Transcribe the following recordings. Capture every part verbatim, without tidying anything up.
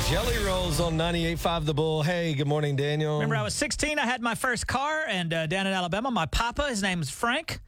Jelly Rolls on ninety-eight point five The Bull. Hey, good morning, Daniel. Remember, I was sixteen. I had my first car, and uh, down in Alabama, my papa, his name's Frank.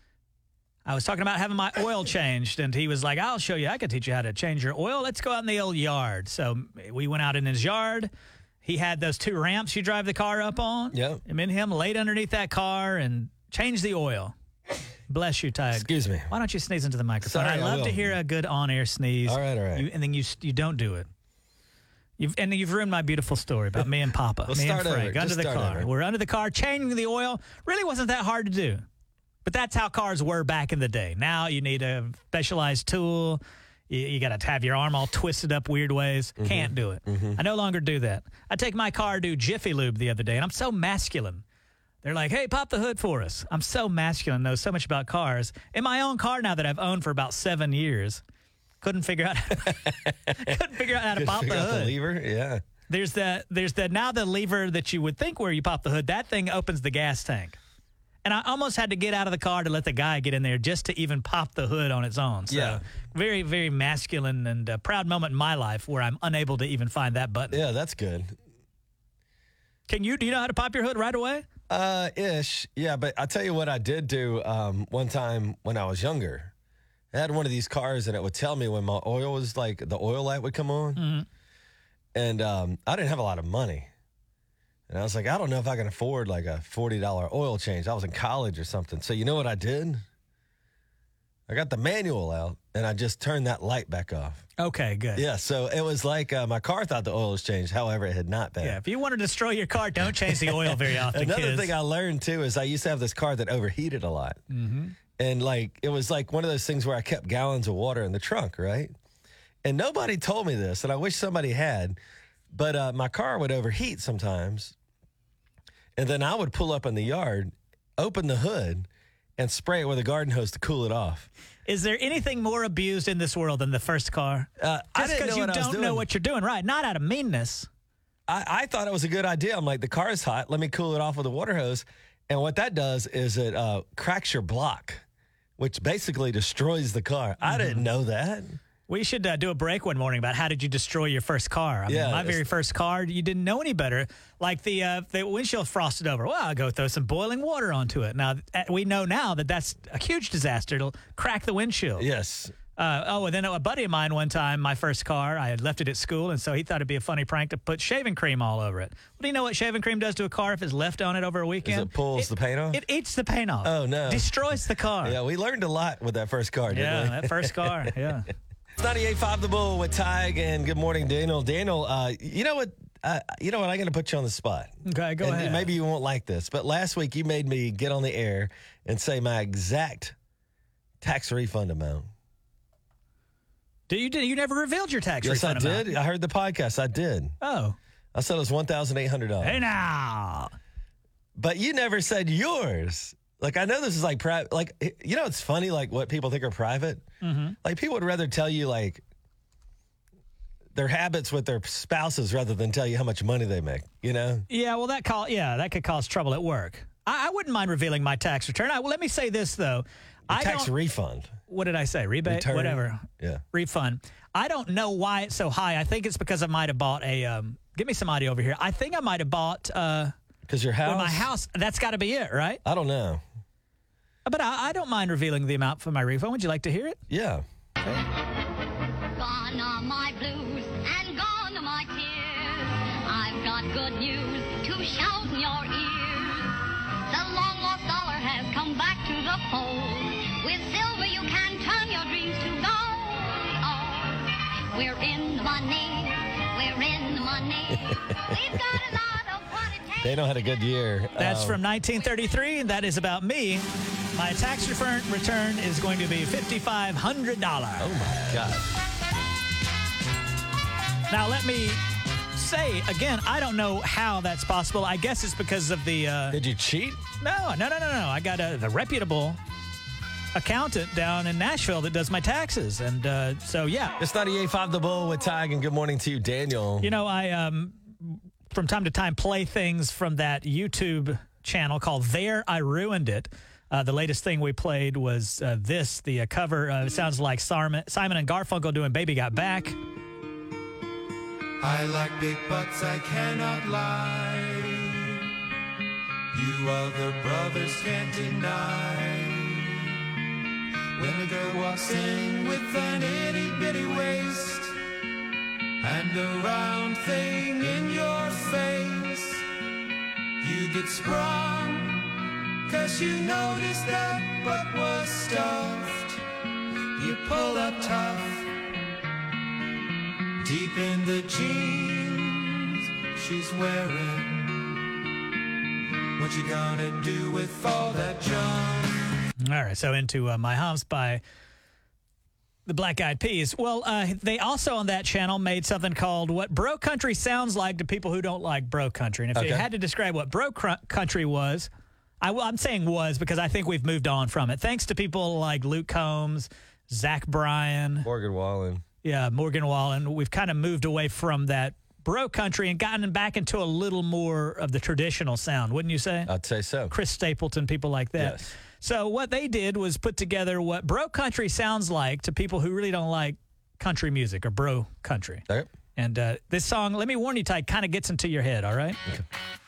I was talking about having my oil changed, and he was like, I'll show you. I can teach you how to change your oil. Let's go out in the old yard. So we went out in his yard. He had those two ramps you drive the car up on. Yep. And me and him laid underneath that car and changed the oil. Bless you, Tig. Excuse me. Why don't you sneeze into the microphone? Sorry, I I love will. to hear a good on-air sneeze. All right, all right. You, and then you you don't do it. You've, and you've ruined my beautiful story about me and Papa. Well, me start and Frank over. under Just the start car. over. We're under the car, changing the oil. Really wasn't that hard to do. But that's how cars were back in the day. Now you need a specialized tool. You, you got to have your arm all twisted up weird ways. Mm-hmm. Can't do it. I no longer do that. I take my car to Jiffy Lube the other day, and I'm so masculine. They're like, hey, pop the hood for us. I'm so masculine, know so much about cars. In my own car now that I've owned for about seven years, couldn't figure out couldn't figure out how to Good pop the figure out hood. the lever, yeah. There's the there's the now the lever that you would think where you pop the hood. That thing opens the gas tank, and I almost had to get out of the car to let the guy get in there just to even pop the hood on its own. So Yeah. very very masculine and uh, proud moment in my life where I'm unable to even find that button. Yeah, that's good. Can you do you know how to pop your hood right away? Uh, ish. Yeah, but I'll tell you what I did do um, one time when I was younger. I had one of these cars, and it would tell me when my oil was like, the oil light would come on. Mm-hmm. And um, I didn't have a lot of money. And I was like, I don't know if I can afford like a forty dollar oil change. I was in college or something. So you know what I did? I got the manual out, and I just turned that light back off. Okay, good. Yeah, so it was like uh, my car thought the oil was changed. However, it had not been. Yeah, if you want to destroy your car, don't change the oil very often, Another kids. thing I learned, too, is I used to have this car that overheated a lot. Mm-hmm. And, like, it was like one of those things where I kept gallons of water in the trunk, right? And nobody told me this, and I wish somebody had. But uh, my car would overheat sometimes. And then I would pull up in the yard, open the hood, and spray it with a garden hose to cool it off. Is there anything more abused in this world than the first car? Uh, I Just didn't because know you what I was don't know doing. what you're doing, right? Not out of meanness. I, I thought it was a good idea. I'm like, the car's hot. Let me cool it off with a water hose. And what that does is it uh, cracks your block, which basically destroys the car. I didn't know that. We should uh, do a break one morning about how did you destroy your first car. I Yeah, mean, my it's- very first car, you didn't know any better. Like the uh, the windshield frosted over. Well, I'll go throw some boiling water onto it. Now, uh, we know now that that's a huge disaster. It'll crack the windshield. Yes. Uh, oh, and then a buddy of mine one time, my first car, I had left it at school, and so he thought it'd be a funny prank to put shaving cream all over it. Well, do you know what shaving cream does to a car if it's left on it over a weekend? it pulls the paint off? It eats the paint off. Oh, no. Destroys the car. Yeah, we learned a lot with that first car, didn't Yeah, we? that first car, yeah. It's ninety-eight point five The Bull with Tig, and good morning, Daniel. Daniel, uh, you know what? Uh, you know what? I'm going to put you on the spot. Okay, go and ahead. Maybe you won't like this, but last week you made me get on the air and say my exact tax refund amount. Do you did you never revealed your tax Yes, I refund amount? did. I heard the podcast. I did. Oh. I said it was one thousand eight hundred dollars. Hey now. But you never said yours. Like, I know this is like private. Like, you know, it's funny, like what people think are private. Mm-hmm. Like, people would rather tell you, like, their habits with their spouses rather than tell you how much money they make, you know? Yeah, well, that call, yeah, that could cause trouble at work. I, I wouldn't mind revealing my tax return. I, well, let me say this though. The I tax don't, refund. what did I say? Rebate, Return. whatever. Yeah. Refund. I don't know why it's so high. I think it's because I might have bought a. Um, give me some audio over here. I think I might have bought. Uh, Because your house? well, my house. That's got to be it, right? I don't know. But I, I don't mind revealing the amount for my refund. Would you like to hear it? Yeah. Gone are my blues and gone are my tears. I've got good news to shout in your ears. The long lost dollar has come back to the fold. With silver you can turn your dreams to gold. Oh, we're in the money. We're in the money. We've got a lot of what it takes. Daniel had a good year. That's Um, from nineteen thirty-three, and that is about me. My tax return return is going to be fifty-five hundred dollars. Oh, my God. Now, let me say again, I don't know how that's possible. I guess it's because of the. Uh, Did you cheat? no, no, no, no, no. I got a, the reputable accountant down in Nashville that does my taxes. And uh, so, yeah. It's ninety-eight point five The Bull with Tig, and good morning to you, Daniel. You know, I, um, from time to time, play things from that YouTube channel called There I Ruined It. Uh, the latest thing we played was uh, this, the uh, cover. Uh, it sounds like Simon, Simon and Garfunkel doing Baby Got Back. I like big butts, I cannot lie. You other brothers can't deny. When a girl walks in with an itty bitty waist and a round thing in your face, you get sprung, cause you noticed that butt was stuffed. You pull up tough, deep in the jeans she's wearing. What you gonna do with all that junk? All right, so into uh, My Humps by the Black Eyed Peas. Well, uh, they also on that channel made something called What Bro Country Sounds Like to People Who Don't Like Bro Country. And if Okay. you had to describe what Bro cr- Country was, I, I'm saying was because I think we've moved on from it. Thanks to people like Luke Combs, Zach Bryan, Morgan Wallen. yeah, Morgan Wallen. We've kind of moved away from that Bro Country and gotten back into a little more of the traditional sound, wouldn't you say? I'd say so. Chris Stapleton, people like that. Yes. So what they did was put together what bro country sounds like to people who really don't like country music or bro country. Okay. And uh, this song, let me warn you, Ty, kind of gets into your head, all right? Okay.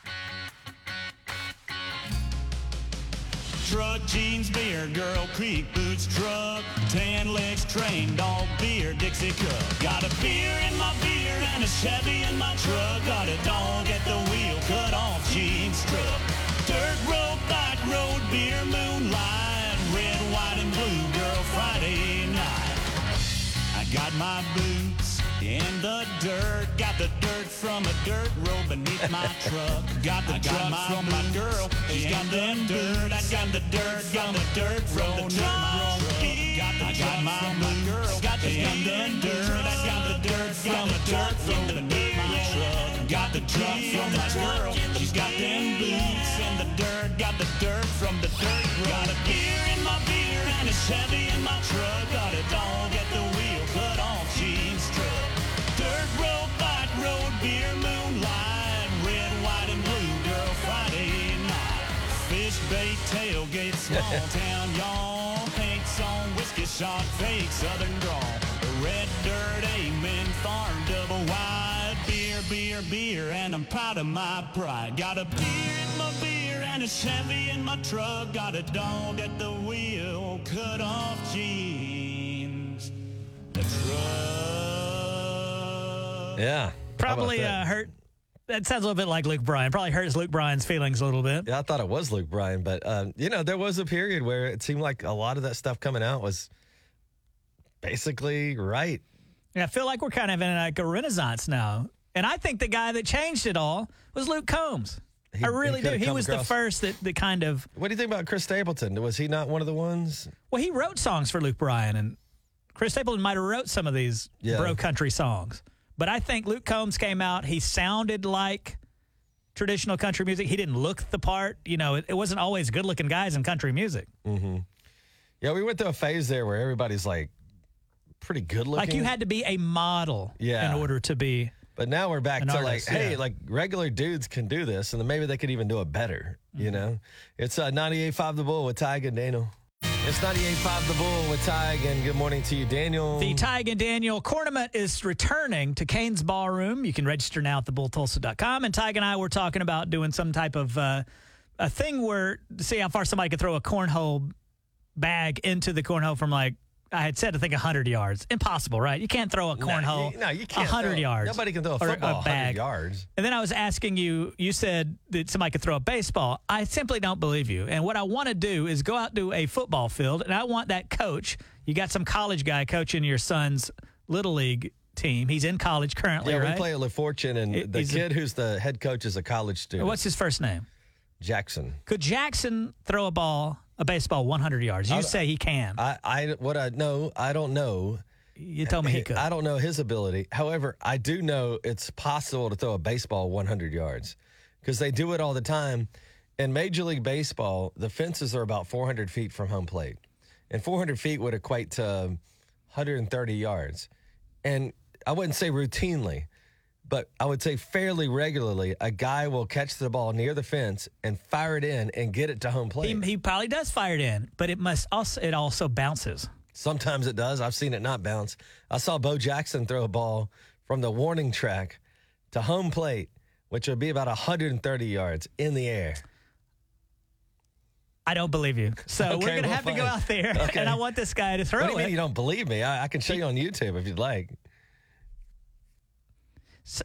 Truck, jeans, beer, girl, creek, boots, truck, tan legs, train, dog, beer, Dixie cup. Got a beer in my beer and a Chevy in my truck. Got a dog at the wheel, cut off jeans truck. Dirt road, back road, beer, moonlight, red, white, and blue, girl, Friday night. I got my boots in the dirt, got the dirt from a dirt road beneath my truck. Got the truck from my girl, she's got the dirt. I got the dirt, got the dirt from the dirt road. Got the got my boots, got the in the dirt. I got the dirt from the dirt from beneath my truck. Got the truck from my girl, she's got them boots in the dirt. Got the dirt from the dirt road. Got a beer in my beer and a Chevy in my truck. Got a dog at the wheel, cut off jeans truck. Dirt road, back road, beer, moonlight, red, white, and blue, girl, Friday night. Fish bait, tailgate, small town, y'all. Paints on, whiskey shot, fake southern drawl. Red dirt, amen, farm, double wide. Beer, beer, beer, and I'm proud of my pride. Got a beer in my beer and a Chevy in my truck. Got a dog at the wheel, cut off jeans. The truck. Yeah. Probably How about uh, that? hurt. That sounds a little bit like Luke Bryan. Probably hurts Luke Bryan's feelings a little bit. Yeah, I thought it was Luke Bryan, but um, you know, there was a period where it seemed like a lot of that stuff coming out was basically right. Yeah, I feel like we're kind of in like a renaissance now. And I think the guy that changed it all was Luke Combs. He- I really he do. could've He come was the across- first that, that kind of, What do you think about Chris Stapleton? Was he not one of the ones? well, he wrote songs for Luke Bryan, and Chris Stapleton might have wrote some of these Yeah. bro country songs. But I think Luke Combs came out, he sounded like traditional country music. He didn't look the part. You know, it, it wasn't always good-looking guys in country music. Yeah, we went through a phase there where everybody's like pretty good looking. Like you had to be a model Yeah. in order to be. But now we're back An to artist, like, hey, yeah. like regular dudes can do this, and then maybe they could even do it better. Mm-hmm. You know, it's uh, ninety-eight point five The Bull with Tig and Daniel. It's ninety-eight point five The Bull with Tig, and good morning to you, Daniel. The Tig and Daniel Cornament is returning to Kane's Ballroom. You can register now at the bull tulsa dot com. And Tig and I were talking about doing some type of uh, a thing where to see how far somebody could throw a cornhole bag into the cornhole from like, I had said, I think one hundred yards. Impossible, right? You can't throw a No, cornhole you- no, you can't one hundred throw- yards. Nobody can throw a or football a one hundred bag. yards. And then I was asking you, you said that somebody could throw a baseball. I simply don't believe you. And what I want to do is go out to a football field, and I want that coach. You got some college guy coaching your son's Little League team. He's in college currently, Yeah, right? we play at LaFortune, and It- the he's a- kid who's the head coach is a college student. What's his first name? Jackson? Could Jackson throw a ball, a baseball, one hundred yards? You I- say he can. I, I, what I know, I don't know. you told me he could. I don't know his ability. However, I do know it's possible to throw a baseball one hundred yards because they do it all the time. In Major League Baseball, the fences are about four hundred feet from home plate, and four hundred feet would equate to one hundred thirty yards. And I wouldn't say routinely, but I would say fairly regularly, a guy will catch the ball near the fence and fire it in and get it to home plate. he, he probably does fire it in, but it must also it also bounces. Sometimes it does. I've seen it not bounce. I saw Bo Jackson throw a ball from the warning track to home plate, which would be about one hundred thirty yards in the air. I don't believe you. So Okay, we're going to well, have to go fine. out there, Okay. and I want this guy to throw What do you it. mean you don't believe me? I, I can show you on YouTube if you'd like. So-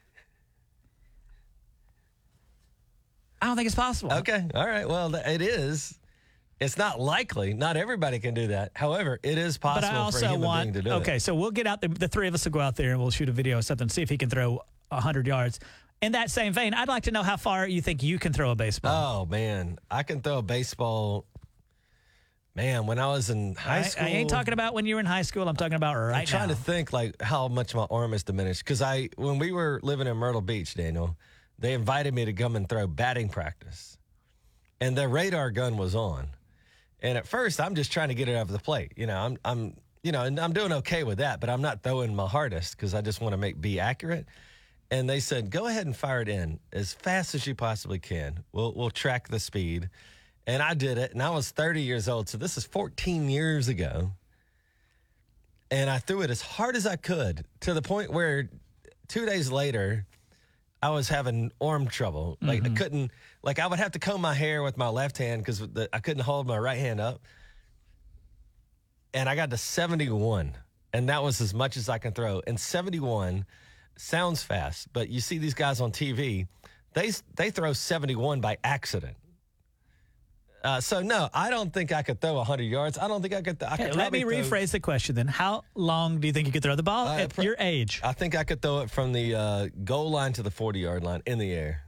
I don't think it's possible. Okay. All right. Well, th- it is. It's not likely. Not everybody can do that. However, it is But possible I for a also human want. being to do Okay, it. so we'll get out there. The three of us will go out there and we'll shoot a video or something, see if he can throw one hundred yards. In that same vein, I'd like to know how far you think you can throw a baseball. Oh, man. I can throw a baseball. Man, when I was in high I, school. I ain't talking about when you were in high school. I'm talking about right I'm trying now. to think like how much my arm is diminished. Because I, when we were living in Myrtle Beach, Daniel, they invited me to come and throw batting practice. And the radar gun was on. And at first, I'm just trying to get it over the plate. You know, I'm, I'm, you know, and I'm doing okay with that, but I'm not throwing my hardest because I just want to make be accurate. And they said, go ahead and fire it in as fast as you possibly can. We'll we'll track the speed. And I did it, and I was thirty years old, so this is fourteen years ago. And I threw it as hard as I could to the point where two days later, I was having arm trouble. Like I couldn't, like I would have to comb my hair with my left hand because I couldn't hold my right hand up. And I got to seventy-one, and that was as much as I can throw. And seventy-one sounds fast, but you see these guys on T V, they they throw seventy-one by accident. Uh, so no, I don't think I could throw one hundred yards. I don't think I could. Th- I Okay, could let me probably throw- rephrase the question then. How long do you think you could throw the ball Uh, at pro- your age? I think I could throw it from the uh, goal line to the forty-yard line in the air.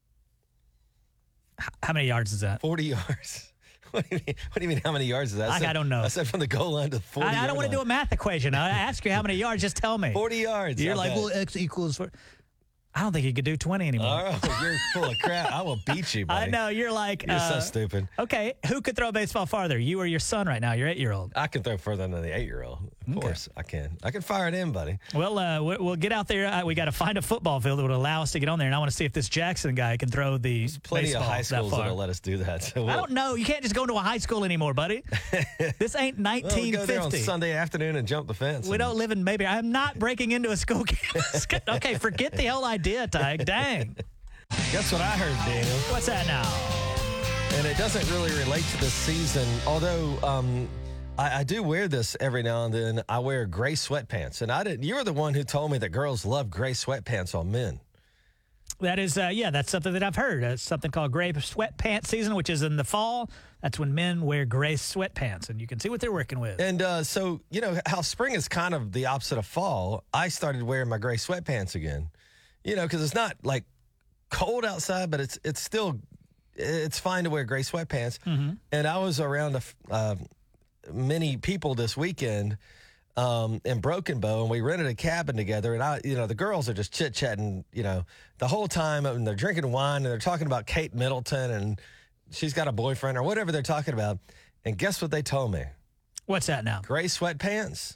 How many yards is that? forty yards. What do you mean? What do you mean? How many yards is that? I- said, I don't know. I said from the goal line to the forty. I, I don't want to do a math equation. I ask you how many yards. Just tell me. forty yards. You're I like, bet. well, X equals four. I don't think you could do twenty anymore. Oh, you're full of crap. I will beat you, buddy. I know. You're like, You're so uh, stupid. okay, who could throw a baseball farther? You or your son right now, your eight-year-old? I can throw further than the eight-year-old. Of course, I can. I can fire it in, buddy. Well, uh, we- we'll get out there. Uh, we got to find a football field that would allow us to get on there, and I want to see if this Jackson guy can throw the Plenty baseball of high that schools far. that'll let us do that. So we'll, I don't know. You can't just go into a high school anymore, buddy. This ain't we'll nineteen go there on fifty. Sunday afternoon and jump the fence. We and- don't live in maybe. I'm not breaking into a school campus. Okay, forget the whole idea, Tyke. Dang. Guess what I heard, Daniel? What's that now? And it doesn't really relate to this season, although um, I, I do wear this every now and then. I wear gray sweatpants, and I didn't. You were the one who told me that girls love gray sweatpants on men. That is, uh, yeah, that's something that I've heard. It's something called gray sweatpants season, which is in the fall. That's when men wear gray sweatpants, and you can see what they're working with. And uh, so, you know, how spring is kind of the opposite of fall. I started wearing my gray sweatpants again, you know, because it's not like cold outside, but it's it's still it's fine to wear gray sweatpants. Mm-hmm. And I was around a f uh, many people this weekend um, in Broken Bow, and we rented a cabin together. And I, you know, the girls are just chit chatting, you know, the whole time, and they're drinking wine, and they're talking about Kate Middleton, and she's got a boyfriend or whatever they're talking about. And guess what they told me? What's that now? Gray sweatpants.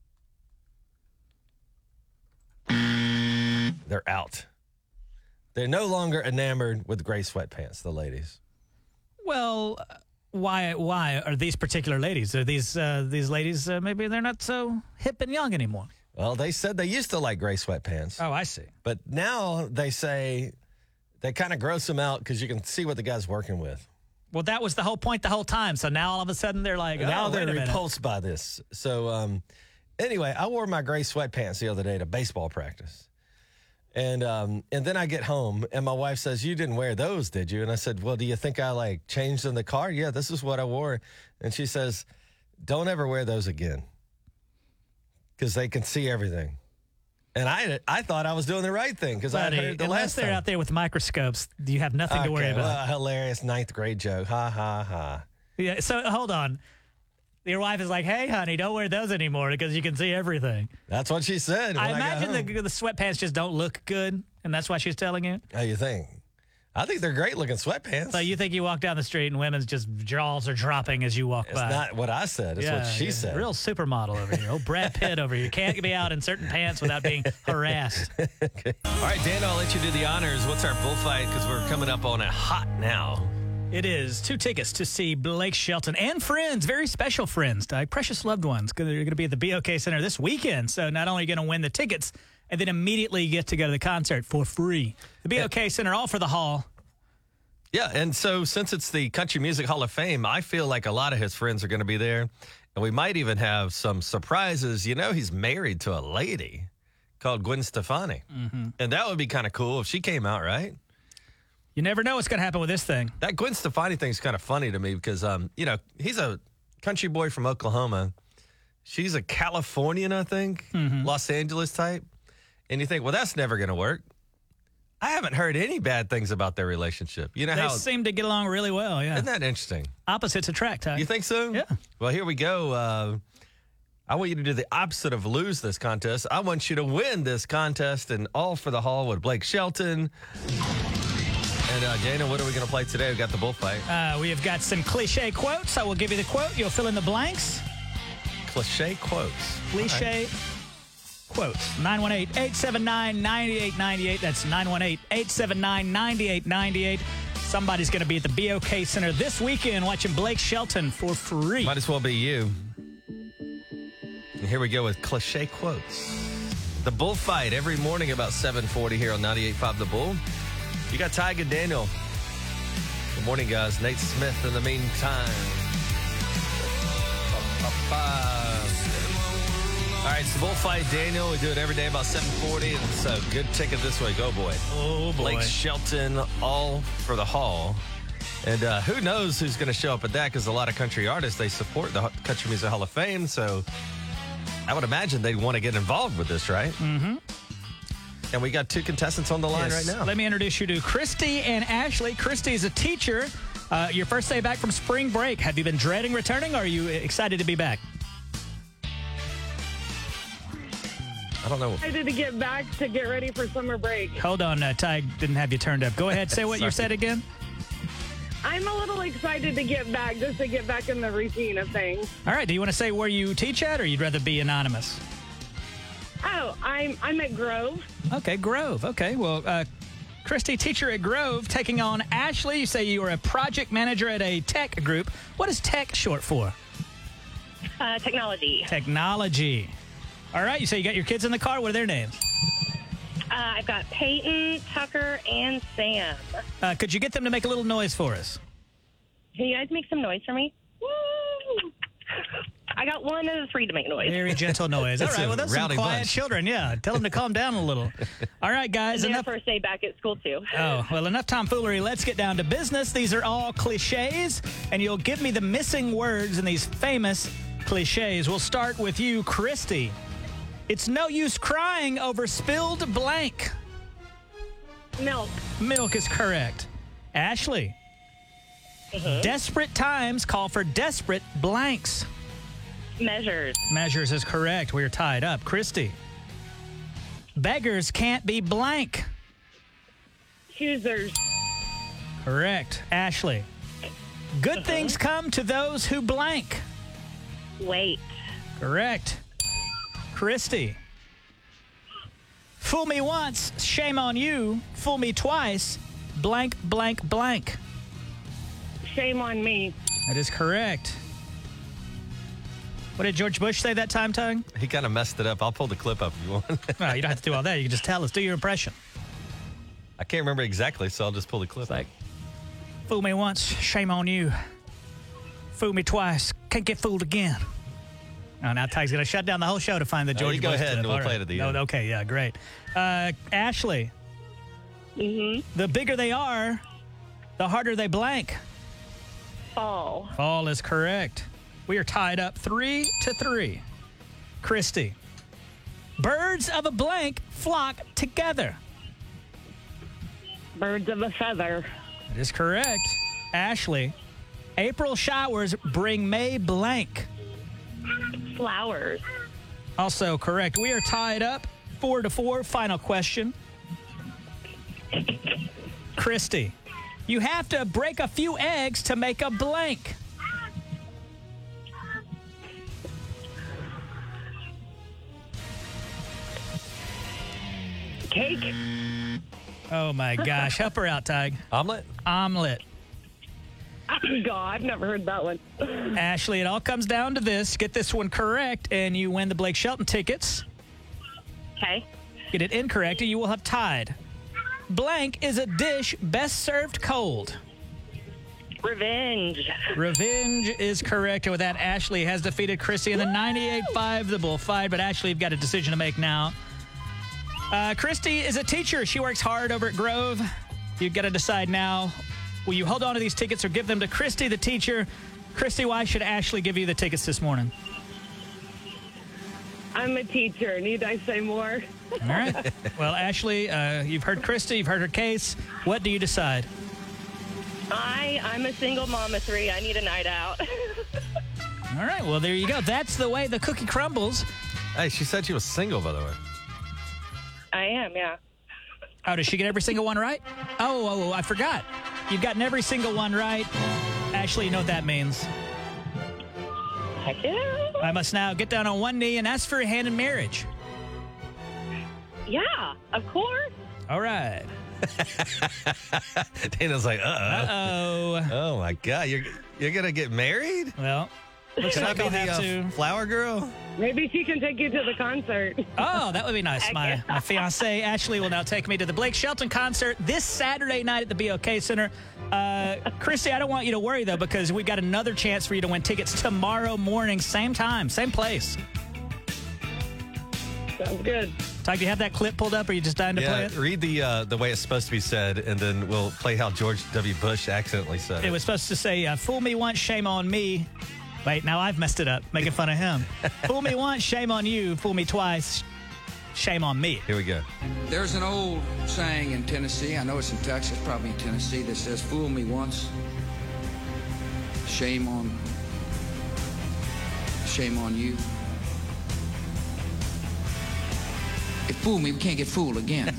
They're out. They're no longer enamored with gray sweatpants, the ladies. Well, uh, why? Why are these particular ladies? Are these uh, these ladies? Uh, maybe they're not so hip and young anymore. Well, they said they used to like gray sweatpants, Oh, I see. but now they say they kind of gross them out because you can see what the guy's working with. Well, that was the whole point the whole time. So now all of a sudden they're like, oh, now wait they're a minute. repulsed by this. So um, anyway, I wore my gray sweatpants the other day to baseball practice. And um, and then I get home, and my wife says, "You didn't wear those, did you?" And I said, "Well, do you think I, like, changed in the car?" "Yeah, this is what I wore." And she says, "Don't ever wear those again because they can see everything." And I I thought I was doing the right thing because I had Buddy, heard the unless last they're time. out there with microscopes, you have nothing to worry Okay, about. well, hilarious ninth grade joke. Ha, ha, ha. Yeah. So hold on. Your wife is like, "Hey, honey, don't wear those anymore because you can see everything." That's what she said. when I got imagine home. the the sweatpants just don't look good, and that's why she's telling you. How you think? I think they're great looking sweatpants. So you think you walk down the street and women's just jaws are dropping as you walk It's by? not what I said. It's what she yeah, said. Real supermodel over here. Oh, Brad Pitt over here. Can't be out in certain pants without being harassed. All right, Daniel, I'll let you do the honors. What's our bullfight? Because we're coming up on it hot now. It is two tickets to see Blake Shelton and friends, very special friends, Doug, precious loved ones. They're going to be at the B O K Center this weekend. So not only are you going to win the tickets and then immediately get to go to the concert for free. The B O K Center, all for the hall. Yeah, and so since it's the Country Music Hall of Fame, I feel like a lot of his friends are going to be there. And we might even have some surprises. You know, he's married to a lady called Gwen Stefani. Mm-hmm. And that would be kind of cool if she came out, right? You never know what's going to happen with this thing. That Gwen Stefani thing is kind of funny to me because, um, you know, he's a country boy from Oklahoma. She's a Californian, I think, mm-hmm. Los Angeles type. And you think, well, that's never going to work. I haven't heard any bad things about their relationship. You know they how seem to get along really well, yeah. Isn't that interesting? Opposites attract, huh? You think so? Yeah. Well, here we go. Uh, I want you to do the opposite of lose this contest. I want you to win this contest and all for the hall with Blake Shelton. And uh, Dana, what are we going to play today? We got the bullfight. Uh, we have got some cliche quotes. I will give you the quote. You'll fill in the blanks. Cliche quotes. Cliche right. quotes. nine one eight, eight seven nine, nine eight nine eight. That's nine one eight, eight seven nine, nine eight nine eight. Somebody's going to be at the B O K Center this weekend watching Blake Shelton for free. Might as well be you. And here we go with cliche quotes. The bullfight every morning about seven forty here on ninety-eight point five The Bull. You got Tig and Daniel. Good morning, guys. Nate Smith in the meantime. All right, it's the bullfight, Daniel. We do it every day about seven forty. And it's a good ticket this week. Oh, boy. Oh, boy. Blake Shelton, all for the hall. And uh, who knows who's going to show up at that because a lot of country artists, they support the Country Music Hall of Fame. So I would imagine they'd want to get involved with this, right? Mm-hmm. And we got two contestants on the line yes. right now. Let me introduce you to Christy and Ashley. Christy is a teacher. Uh, your first day back from spring break. Have you been dreading returning, or are you excited to be back? I don't know. Excited to get back to get ready for summer break. Hold on, uh, Ty didn't have you turned up. Go ahead, say what you said again. I'm a little excited to get back, just to get back in the routine of things. All right, do you want to say where you teach at, or you'd rather be anonymous? Oh, I'm I'm at Grove. Okay, Grove. Okay, well, uh, Christy, teacher at Grove, taking on Ashley. You say you are a project manager at a tech group. What is tech short for? Uh, technology. Technology. All right, you say you got your kids in the car. What are their names? Uh, I've got Peyton, Tucker, and Sam. Uh, could you get them to make a little noise for us? Can you guys make some noise for me? Woo! I got one of the three to make noise. Very gentle noise. All That's right, a well, that's some rowdy quiet bunch. children. Yeah, tell them to calm down a little. All right, guys. Their Enough. first day back at school, too. Oh, well, enough tomfoolery. Let's get down to business. These are all cliches, and you'll give me the missing words in these famous cliches. We'll start with you, Christy. It's no use crying over spilled blank. Milk. Milk is correct. Ashley. Mm-hmm. Desperate times call for desperate blanks. Measures. Measures is correct. We're tied up. Christy. Beggars can't be blank. Choosers. Correct. Ashley. Good Uh-huh. things come to those who blank. Wait. Correct. Christy. Fool me once, shame on you. Fool me twice, blank, blank, blank. Shame on me. That is correct. What did George Bush say that time, Tug? He kind of messed it up. I'll pull the clip up if you want. Oh, you don't have to do all that. You can just tell us. Do your impression. I can't remember exactly, so I'll just pull the clip. It's like, fool me once, shame on you. Fool me twice, can't get fooled again. Oh, now Ty's going to shut down the whole show to find the No, George you go Bush ahead clip. and we'll All play it at the No, end. Okay, yeah, great. Uh, Ashley. Mm-hmm. The bigger they are, the harder they blank. Fall. Fall is correct. We are tied up three to three. Christy. Birds of a blank flock together. Birds of a feather. That is correct. Ashley. April showers bring May blank. Flowers. Also correct. We are tied up four to four. Final question. Christy. You have to break a few eggs to make a blank. Cake. Oh my gosh. Help her out, Tig. Omelet? Omelet. God, I've never heard that one. Ashley, it all comes down to this. Get this one correct, and you win the Blake Shelton tickets. Okay. Get it incorrect, and you will have tied. Blank is a dish best served cold. Revenge. Revenge is correct. And with that, Ashley has defeated Christy in the ninety-eight five The Bull Fight. But Ashley, you've got a decision to make now. Uh, Christy is a teacher. She works hard over at Grove. You've got to decide now. Will you hold on to these tickets or give them to Christy, the teacher? Christy, why should Ashley give you the tickets this morning? I'm a teacher. Need I say more? All right. Well, Ashley, uh, you've heard Christy. You've heard her case. What do you decide? I, I'm a single mom of three. I need a night out. All right. Well, there you go. That's the way the cookie crumbles. Hey, she said she was single, by the way. I am, yeah. Oh, does she get every single one right? Oh, oh, oh, I forgot. You've gotten every single one right. Ashley, you know what that means. Heck yeah. I must now get down on one knee and ask for a hand in marriage. Yeah, of course. All right. Dana's like, uh-oh. Uh-oh. Oh, my God. You're, you're going to get married? Well, looks Can I like be I'll the have uh, to. flower girl? Maybe she can take you to the concert. Oh, that would be nice. Heck My, yeah. my fiancée, Ashley, will now take me to the Blake Shelton concert this Saturday night at the B O K Center. Uh, Christy, I don't want you to worry, though, because we've got another chance for you to win tickets tomorrow morning, same time, same place. Sounds good. Ty, do you have that clip pulled up, or are you just dying to play Yeah, it? read the uh, the way it's supposed to be said, and then we'll play how George W. Bush accidentally said it. It was supposed to say, uh, fool me once, shame on me. Wait, now I've messed it up, making fun of him. Fool me once, shame on you. Fool me twice, shame on me. Here we go. There's an old saying in Tennessee, I know it's in Texas, probably in Tennessee, that says, fool me once, shame on, shame on you. If fool me, we can't get fooled again.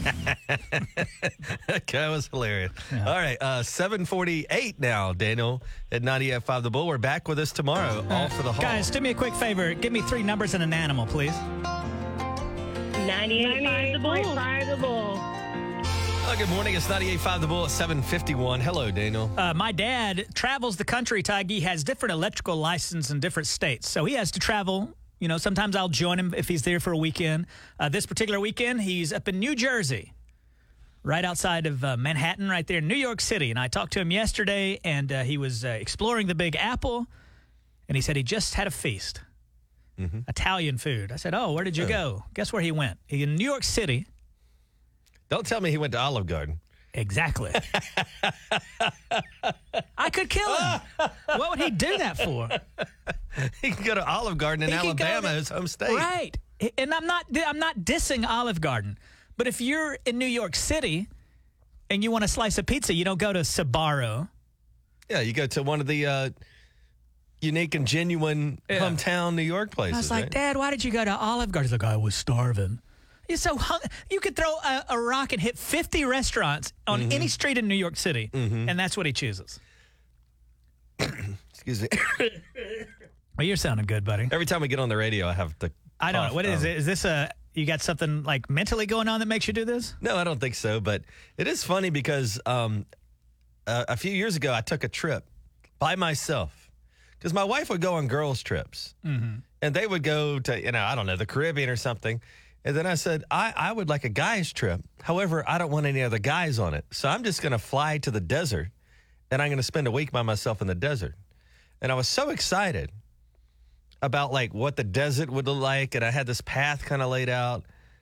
That was hilarious. All right, uh, seven forty-eight now, Daniel, at ninety-eight point five The Bull. We're back with us tomorrow, all for the Hall. Guys, do me a quick favor. Give me three numbers and an animal, please. ninety-eight point five The Bull. ninety-eight point five The Bull. Oh, good morning. It's ninety-eight point five The Bull at seven fifty-one. Hello, Daniel. Uh, my dad travels the country, Tig. He has different electrical license in different states. So he has to travel. You know, sometimes I'll join him if he's there for a weekend. Uh, this particular weekend, he's up in New Jersey, right outside of uh, Manhattan, right there in New York City. And I talked to him yesterday, and uh, he was uh, exploring the Big Apple, and he said he just had a feast, mm-hmm. Italian food. I said, oh, where did you Oh. go? Guess where he went? He in New York City. Don't tell me he went to Olive Garden. Exactly. I could kill him. What would he do that for? He can go to Olive Garden in He could go Alabama, to- his home state. Right. And I'm not I'm not dissing Olive Garden, but if you're in New York City and you want a slice of pizza, you don't go to Sbarro. Yeah, you go to one of the uh, unique and genuine Yeah. hometown New York places. I was like, right? Dad, why did you go to Olive Garden? He's like, I was starving. You're so hung- you could throw a, a rock and hit fifty restaurants on Mm-hmm. any street in New York City, and that's what he chooses. Excuse me. Well, you're sounding good, buddy. Every time we get on the radio, I have to. I don't know. cough. What is Um, it? Is this a, you got something like mentally going on that makes you do this? No, I don't think so. But it is funny because um, uh, a few years ago, I took a trip by myself because my wife would go on girls' trips, Mm-hmm. and they would go to, you know, I don't know, the Caribbean or something. And then I said, I, I would like a guy's trip. However, I don't want any other guys on it. So I'm just going to fly to the desert, and I'm going to spend a week by myself in the desert. And I was so excited about like what the desert would look like, and I had this path kind of laid out.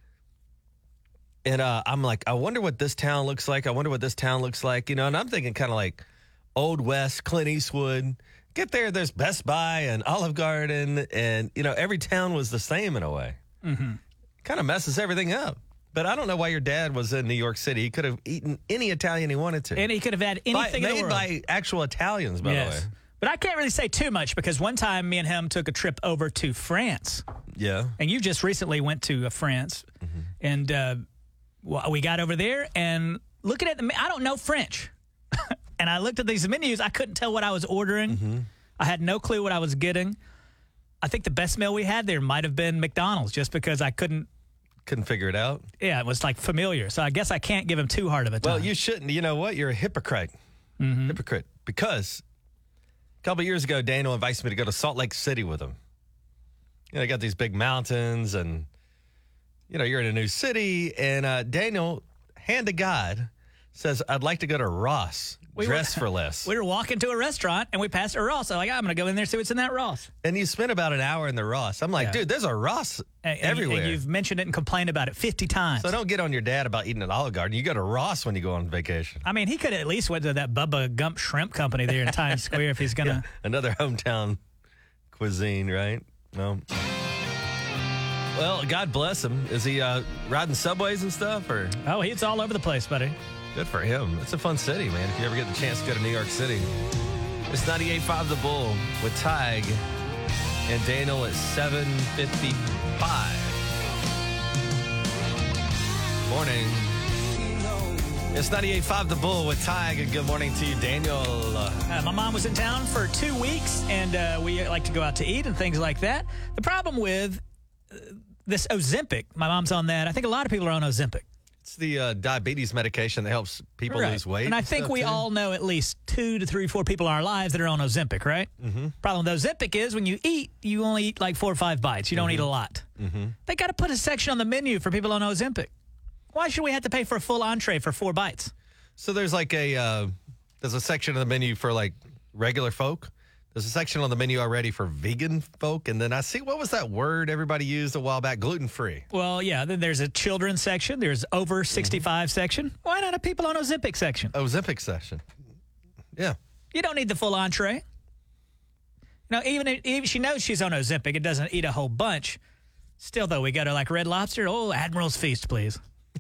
And uh, I'm like, I wonder what this town looks like. I wonder what this town looks like, you know. And I'm thinking kind of like Old West, Clint Eastwood. Get there, there's Best Buy and Olive Garden, and you know every town was the same in a way. Mm-hmm. Kind of messes everything up. But I don't know why your dad was in New York City. He could have eaten any Italian he wanted to. And he could have had By- anything in the made world. by actual Italians, by the way. But I can't really say too much because one time me and him took a trip over to France. Yeah. And you just recently went to uh, France. Mm-hmm. And uh, well, we got over there and looking at the, I don't know French. And I looked at these menus. I couldn't tell what I was ordering. Mm-hmm. I had no clue what I was getting. I think the best meal we had there might have been McDonald's just because I couldn't. Couldn't figure it out. Yeah, it was like familiar. So I guess I can't give him too hard of a time. Well, you shouldn't. You know what? You're a hypocrite. Mm-hmm. Hypocrite. Because a couple of years ago, Daniel invites me to go to Salt Lake City with him. You know, they got these big mountains, and you know, you're in a new city, and uh, Daniel, hand to God, says, I'd like to go to Ross, We dress were- for less. We were walking to a restaurant and we passed a Ross. I'm like, I'm going to go in there and see what's in that Ross. And you spent about an hour in the Ross. I'm like, Yeah. dude, there's a Ross And, and- everywhere. and you've mentioned it and complained about it fifty times. so don't get on your dad about eating at Olive Garden. You go to Ross when you go on vacation. I mean, he could at least went to that Bubba Gump Shrimp Company there in Times Square if he's going to. Another hometown cuisine, right? No. Well, God bless him. Is he uh, riding subways and stuff, or? Oh, he's all over the place, buddy. Good for him. It's a fun city, man. If you ever get the chance to go to New York City. It's ninety-eight point five The Bull with Tig and Daniel at seven fifty-five. Morning. It's ninety-eight point five The Bull with Tig, and good morning to you, Daniel. Uh, Uh, my mom was in town for two weeks, and uh, we like to go out to eat and things like that. The problem with uh, this Ozempic, my mom's on that. I think a lot of people are on Ozempic. It's the uh, diabetes medication that helps people Right. lose weight. And I think stuff, we too. all know at least two to three, four people in our lives that are on Ozempic, right? Mm-hmm. Problem with Ozempic is when you eat, you only eat like four or five bites. You don't eat a lot. Mm-hmm. They got to put a section on the menu for people on Ozempic. Why should we have to pay for a full entree for four bites? So there's like a uh, there's a section of the menu for like regular folk. There's a section on the menu already for vegan folk, and then I see what was that word everybody used a while back? Gluten free. Well, yeah. Then there's a children's section. There's over sixty-five section. Why not a people on Ozempic section? Ozempic section. Yeah. You don't need the full entree. You know, even if, even if she knows she's on Ozempic, it doesn't eat a whole bunch. Still, though, we go to like Red Lobster. Oh, Admiral's Feast, please.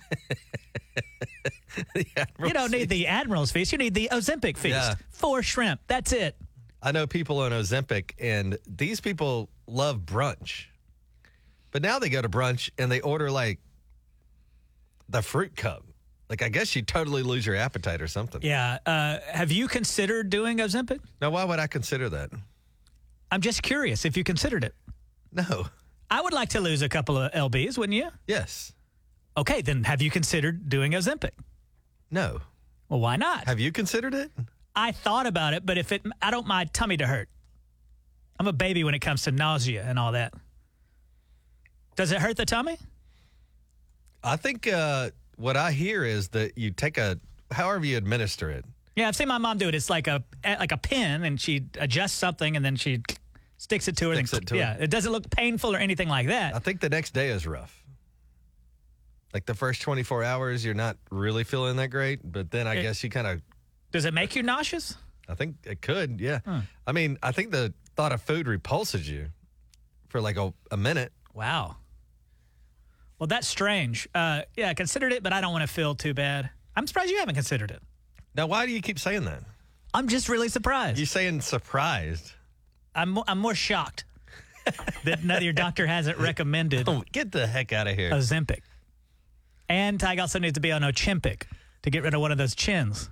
You don't need the Admiral's Feast. You need the Ozempic Feast. Yeah. Four shrimp. That's it. I know people on Ozempic, and these people love brunch. But now they go to brunch and they order like the fruit cup. Like, I guess you totally lose your appetite or something. Yeah. Uh, have you considered doing Ozempic? Now, why would I consider that? I'm just curious if you considered it. No. I would like to lose a couple of L Bs, wouldn't you? Yes. Okay, then have you considered doing Ozempic? No. Well, why not? Have you considered it? I thought about it, but if it, I don't mind tummy to hurt. I'm a baby when it comes to nausea and all that. Does it hurt the tummy? I think uh, what I hear is that you take a, however you administer it. Yeah, I've seen my mom do it. It's like a like a pin, and she adjusts something, and then she sticks it to her. Sticks and, it to her. yeah, it doesn't look painful or anything like that. I think the next day is rough. Like the first twenty-four hours, you're not really feeling that great, but then I It- guess you kind of, Does it make you nauseous? I think it could, yeah. I mean, I think the thought of food repulses you for like a, a minute. Wow. Well, that's strange. Uh, yeah, I considered it, but I don't want to feel too bad. I'm surprised you haven't considered it. Now, why do you keep saying that? I'm just really surprised. You're saying surprised. I'm mo- I'm more shocked that none of your doctor hasn't recommended Oh, get the heck out of here. Ozempic. And Tig also needs to be on Ochempic to get rid of one of those chins.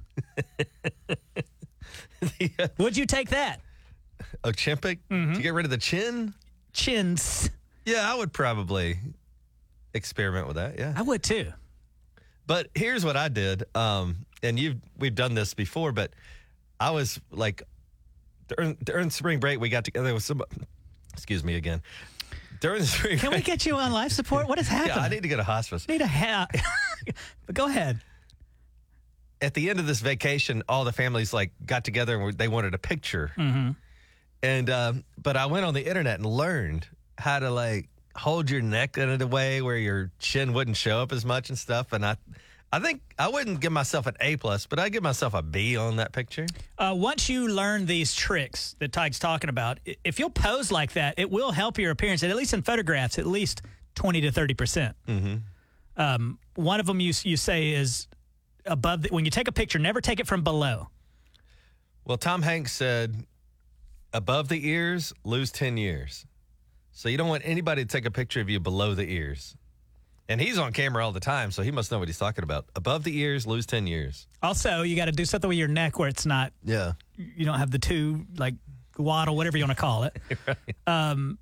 Would you take that? Ochempic Mm-hmm. to get rid of the chin? Chins. Yeah, I would probably experiment with that, yeah. I would too. But here's what I did, um, and you've we've done this before. But I was like, during, during spring break, we got together with some. Excuse me again. During the spring Can we break, get you on life support? What has happened? yeah, I need to go to hospice. need a hat. But go ahead. At the end of this vacation, all the families like got together and they wanted a picture. Mm-hmm. And um, but I went on the internet and learned how to like hold your neck in a way where your chin wouldn't show up as much and stuff. And I, I think I wouldn't give myself an A plus, but I'd give myself a B on that picture. Uh, once you learn these tricks that Tig's talking about, i- if you'll pose like that, it will help your appearance, at least in photographs, at least twenty to thirty percent. Mm-hmm. Um, one of them you, you say is above, the, when you take a picture, never take it from below. Well, Tom Hanks said, above the ears, lose ten years. So you don't want anybody to take a picture of you below the ears. And he's on camera all the time, so he must know what he's talking about. Above the ears, lose ten years. Also, you got to do something with your neck where it's not, Yeah. you don't have the two, like, waddle, whatever you want to call it. Right. Um,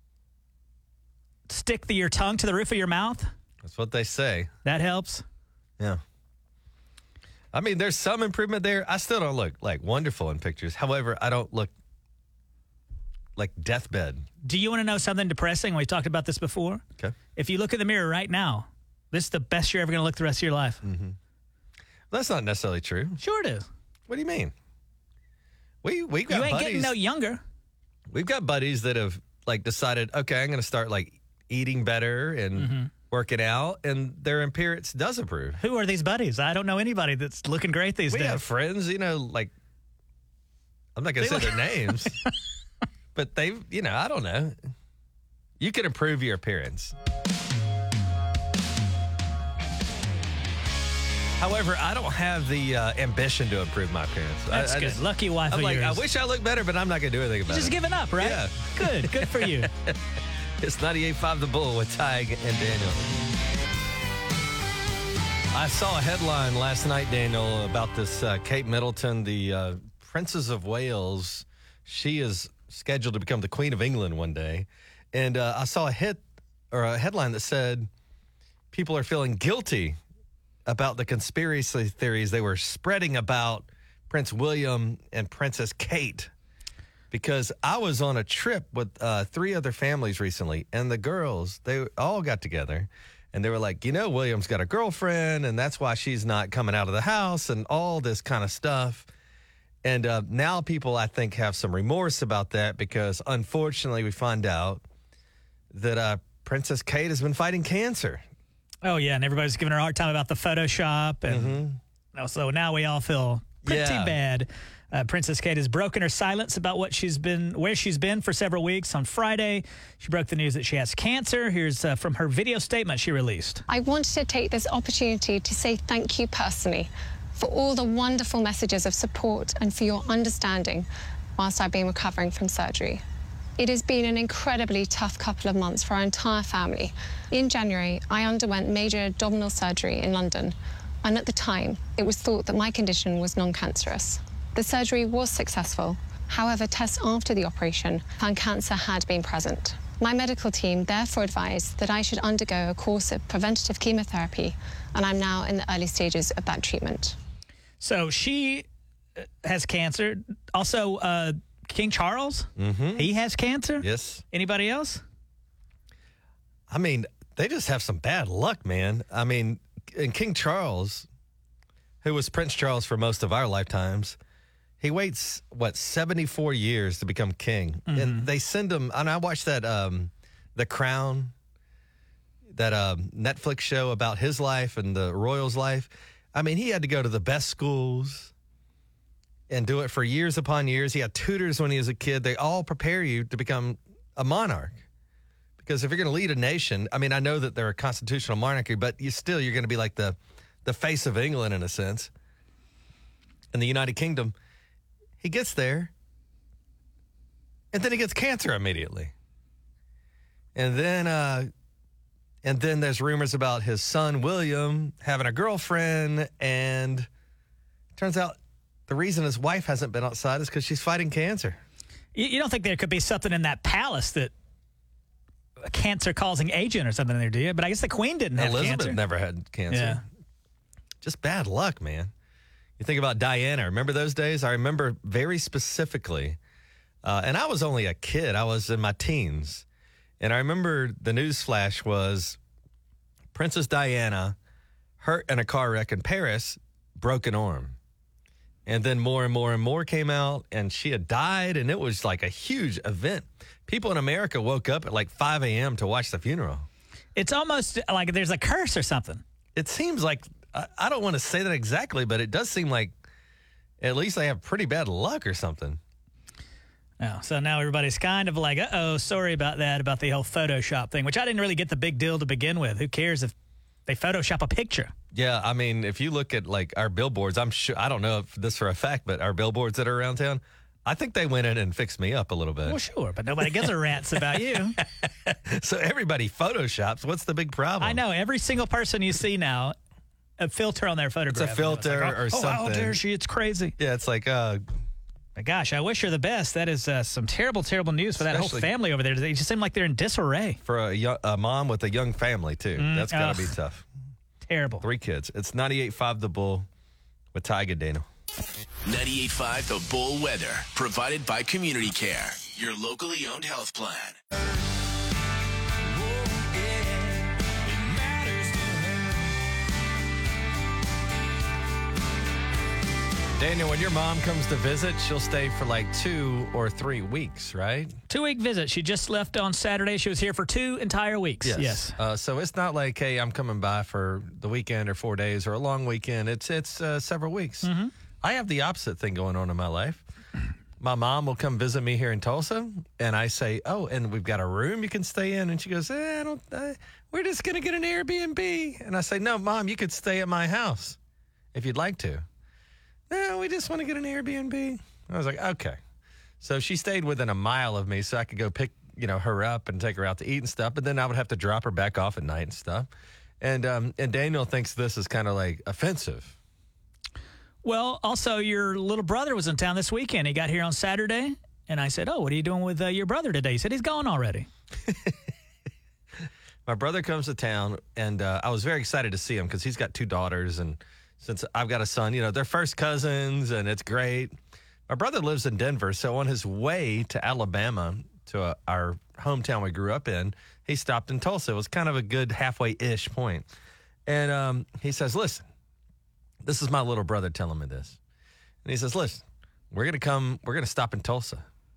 stick the, your tongue to the roof of your mouth. That's what they say. That helps. Yeah. I mean, there's some improvement there. I still don't look like wonderful in pictures. However, I don't look like deathbed. Do you want to know something depressing? We talked about this before. Okay. If you look in the mirror right now, this is the best you're ever going to look the rest of your life. Mm-hmm. That's not necessarily true. Sure it is. What do you mean? We we got You ain't buddies. getting no younger. We've got buddies that have like decided, okay, I'm going to start like eating better and Mm-hmm. working out, and their appearance does improve. Who are these buddies? I don't know anybody that's looking great these We days. have friends, you know, like I'm not going to They say look- their names, but they, you know, I don't know. You can improve your appearance. However, I don't have the uh, ambition to improve my appearance. That's I, I good. Just, Lucky wife I'm of like, yours. I wish I looked better, but I'm not going to do anything about You're just it. giving up, right? Yeah. Good. Good for you. It's ninety-eight point five The Bull with Tig and Daniel. I saw a headline last night, Daniel, about this uh, Kate Middleton, the uh, Princess of Wales. She is scheduled to become the Queen of England one day. And uh, I saw a hit or a headline that said people are feeling guilty about the conspiracy theories they were spreading about Prince William and Princess Kate. Because I was on a trip with uh, three other families recently, and the girls, they all got together, and they were like, you know, William's got a girlfriend, and that's why she's not coming out of the house, and all this kind of stuff. And uh, now people, I think, have some remorse about that because, unfortunately, we find out that uh, Princess Kate has been fighting cancer. Oh, yeah, and everybody's giving her a hard time about the Photoshop. And mm-hmm. so now we all feel pretty Yeah. bad. Uh, Princess Kate has broken her silence about what she's been, where she's been for several weeks. On Friday, she broke the news that she has cancer. Here's uh, from her video statement she released. I wanted to take this opportunity to say thank you personally for all the wonderful messages of support and for your understanding whilst I've been recovering from surgery. It has been an incredibly tough couple of months for our entire family. In January, I underwent major abdominal surgery in London, and at the time, it was thought that my condition was non-cancerous. The surgery was successful. However, tests after the operation found cancer had been present. My medical team therefore advised that I should undergo a course of preventative chemotherapy, and I'm now in the early stages of that treatment. So she uh, has cancer. Also, uh, King Charles, Mm-hmm. he has cancer. Yes. Anybody else? I mean, they just have some bad luck, man. I mean, and King Charles, who was Prince Charles for most of our lifetimes, he waits, what, seventy-four years to become king. Mm-hmm. And they send him, and I watched that, um, The Crown, that um, Netflix show about his life and the royal's life. I mean, he had to go to the best schools and do it for years upon years. He had tutors when he was a kid. They all prepare you to become a monarch. Because if you're going to lead a nation, I mean, I know that they're a constitutional monarchy, but you still, you're going to be like the, the face of England in a sense. In the United Kingdom, he gets there, and then he gets cancer immediately. And then, uh, and then there's rumors about his son, William, having a girlfriend, and turns out the reason his wife hasn't been outside is because she's fighting cancer. You, you don't think there could be something in that palace that a cancer-causing agent or something in there, do you? But I guess the Queen didn't have Elizabeth cancer. never had cancer. Yeah. Just bad luck, man. You think about Diana. Remember those days? I remember very specifically, uh, and I was only a kid. I was in my teens. And I remember the news flash was Princess Diana hurt in a car wreck in Paris, broken arm. And then more and more and more came out, and she had died, and it was like a huge event. People in America woke up at like five a.m. to watch the funeral. It's almost like there's a curse or something. It seems like, I, I don't want to say that exactly, but it does seem like at least they have pretty bad luck or something. Oh, so now everybody's kind of like, uh-oh, sorry about that, about the whole Photoshop thing, which I didn't really get the big deal to begin with. Who cares if they Photoshop a picture? Yeah, I mean, if you look at like our billboards, I'm sure, I don't know if this for a fact, but our billboards that are around town, I think they went in and fixed me up a little bit. Well, sure, but nobody gives a rat's about you. So everybody Photoshops. What's the big problem? I know. Every single person you see now, a filter on their photograph. It's a filter like, oh, or oh, something. How dare she? It's crazy. Yeah, it's like, uh, but gosh, I wish her the best. That is uh, some terrible, terrible news for that whole Especially- family over there. They just seem like they're in disarray. for a, yo- a mom with a young family, too. Mm, That's got ugh. to be tough. Terrible. Three kids. It's ninety-eight point five The Bull with Tig and Daniel. ninety-eight point five The Bull Weather, provided by Community Care. your locally owned health plan. Daniel, when your mom comes to visit, she'll stay for like two or three weeks, right? Two-week visit. She just left on Saturday. She was here for two entire weeks. Yes. yes. Uh, so it's not like, hey, I'm coming by for the weekend or four days or a long weekend. It's it's uh, several weeks. Mm-hmm. I have the opposite thing going on in my life. My mom will come visit me here in Tulsa, and I say, oh, and we've got a room you can stay in. And she goes, eh, I don't, I, we're just going to get an Airbnb. And I say, no, Mom, you could stay at my house if you'd like to. No, we just want to get an Airbnb. I was like, okay. So she stayed within a mile of me so I could go pick, you know, her up and take her out to eat and stuff. But then I would have to drop her back off at night and stuff. And um, and Daniel thinks this is kind of like offensive. Well, also, your little brother was in town this weekend. He got here on Saturday, and I said, oh, what are you doing with uh, your brother today? He said he's gone already. My brother comes to town, and uh, I was very excited to see him because he's got two daughters, and since I've got a son, you know, they're first cousins, and it's great. My brother lives in Denver, so on his way to Alabama, to uh, our hometown we grew up in, he stopped in Tulsa. It was kind of a good halfway-ish point. And um, he says, listen, this is my little brother telling me this. And he says, listen, we're going to come, we're going to stop in Tulsa.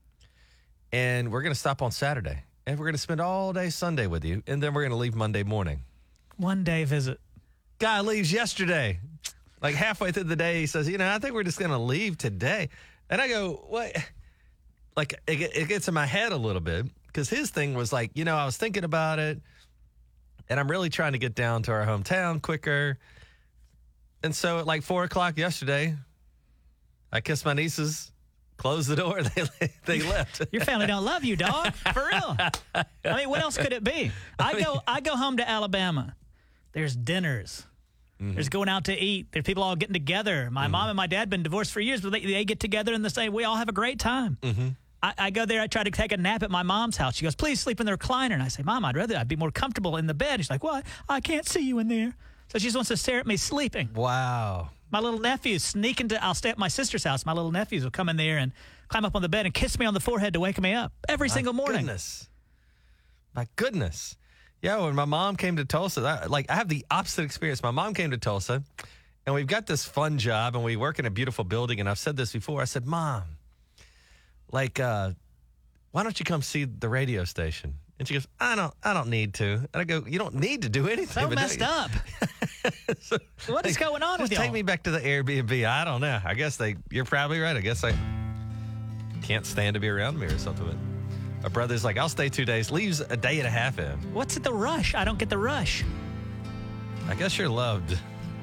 And we're going to stop on Saturday. And we're going to spend all day Sunday with you. And then we're going to leave Monday morning. One day visit. Guy leaves yesterday. Like halfway through the day, he says, you know, I think we're just going to leave today. And I go, what? Like, it, it gets in my head a little bit. Because his thing was like, you know, I was thinking about it. And I'm really trying to get down to our hometown quicker. And so at like four o'clock yesterday, I kissed my nieces, closed the door, they they left. Your family don't love you, dog. For real. I mean, what else could it be? I go I go home to Alabama. There's dinners. Mm-hmm. There's going out to eat. There's people all getting together. My mm-hmm. mom and my dad been divorced for years, but they, they get together and they say, we all have a great time. Mm-hmm. I, I go there. I try to take a nap at my mom's house. She goes, please sleep in the recliner. And I say, Mom, I'd rather I'd be more comfortable in the bed. She's like, what? I can't see you in there. So she just wants to stare at me sleeping. Wow. My little nephews sneak into, I'll stay at my sister's house. My little nephews will come in there and climb up on the bed and kiss me on the forehead to wake me up every my single morning. Goodness. My goodness. Yeah, when my mom came to Tulsa, I, like I have the opposite experience. My mom came to Tulsa, and we've got this fun job, and we work in a beautiful building. And I've said this before. I said, Mom, like, uh, why don't you come see the radio station? And she goes, I don't I don't need to. And I go, you don't need to do anything. So messed up. so, what is going on with you? Take me back to the Airbnb. I don't know. I guess they, you're probably right. I guess I can't stand to be around me or something. But my brother's like, I'll stay two days. Leaves a day and a half in. What's the rush? I don't get the rush. I guess you're loved.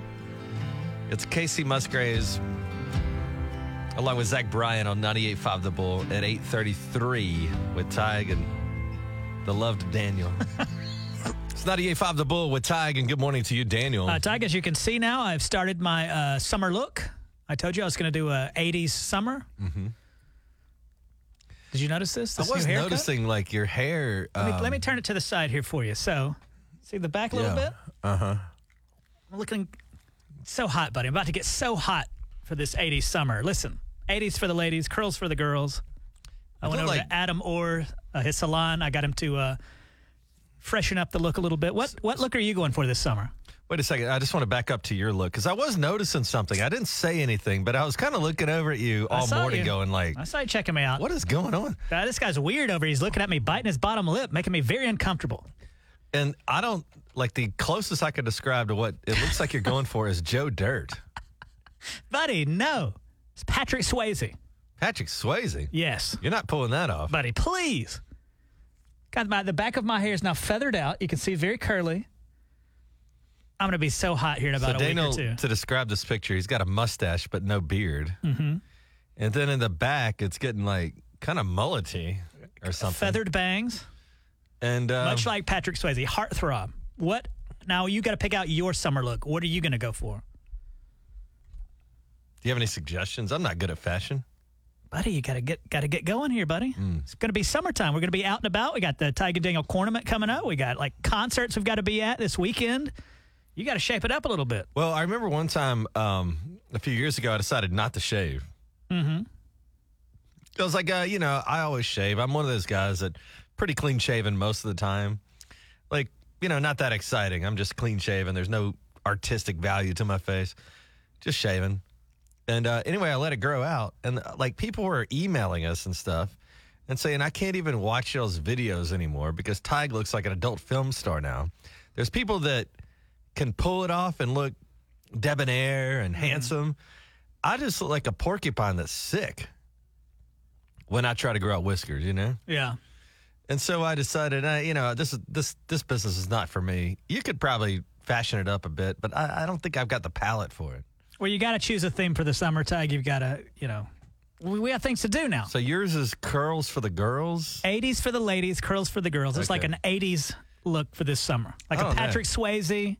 It's Casey Musgraves along with Zach Bryan on ninety-eight point five The Bull at eight thirty-three with Tig and the loved Daniel. It's ninety-eight point five The Bull with Tig, and good morning to you, Daniel. Uh, Tig, as you can see now, I've started my uh, summer look. I told you I was going to do a eighties summer. Mm-hmm. Did you notice this? this I was noticing, like, your hair. Let me, um, let me turn it to the side here for you. So, see the back a little yeah. bit? Uh-huh. I'm looking so hot, buddy. I'm about to get so hot for this eighties summer. Listen, eighties for the ladies, curls for the girls. I, I went over like... to Adam Orr, uh, his salon. I got him to uh, freshen up the look a little bit. What what look are you going for this summer? Wait a second. I just want to back up to your look because I was noticing something. I didn't say anything, but I was kind of looking over at you all morning you. going like, I saw you checking me out. What is going on? Uh, this guy's weird over here. He's looking at me, biting his bottom lip, making me very uncomfortable. And I don't, like the closest I could describe to what it looks like you're going for is Joe Dirt. Buddy, no. It's Patrick Swayze. Patrick Swayze? Yes. You're not pulling that off. Buddy, please. God, my, the back of my hair is now feathered out. You can see very curly. I'm going to be so hot here in about so a Daniel, week or two. To describe this picture, he's got a mustache but no beard. Mm-hmm. And then in the back, it's getting like kind of mullety or something. Feathered bangs. And uh, much like Patrick Swayze, heartthrob. What? Now you got to pick out your summer look. What are you going to go for? Do you have any suggestions? I'm not good at fashion. Buddy, you got to get got to get going here, buddy. Mm. It's going to be summertime. We're going to be out and about. We got the Tig and Daniel Cornament coming up. We got like concerts we've got to be at this weekend. You got to shape it up a little bit. Well, I remember one time um, a few years ago, I decided not to shave. Mm-hmm. I was like, uh, you know, I always shave. I'm one of those guys that pretty clean shaven most of the time. Like, you know, not that exciting. I'm just clean shaven. There's no artistic value to my face. Just shaving. And uh, anyway, I let it grow out. And uh, like people were emailing us and stuff and saying, I can't even watch y'all's videos anymore because Tig looks like an adult film star now. There's people that can pull it off and look debonair and mm-hmm. handsome. I just look like a porcupine that's sick when I try to grow out whiskers, you know? Yeah. And so I decided, uh, you know, this is this this business is not for me. You could probably fashion it up a bit, but I, I don't think I've got the palate for it. Well, you got to choose a theme for the summer, Tig. You've got to, you know, we, we have things to do now. So yours is curls for the girls? eighties for the ladies, curls for the girls. It's Okay. like an eighties look for this summer. Like I a don't know. Patrick Swayze.